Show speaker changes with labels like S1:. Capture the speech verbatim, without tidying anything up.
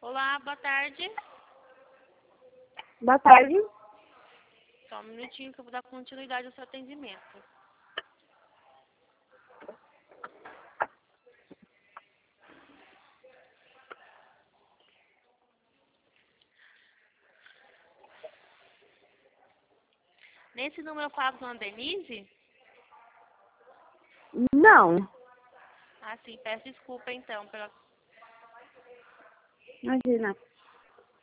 S1: Olá, boa tarde.
S2: Boa tarde.
S1: Só um minutinho que eu vou dar continuidade ao seu atendimento. Nesse número eu falo com a Denise?
S2: Não.
S1: Ah, sim, peço desculpa então pela...
S2: Imagina.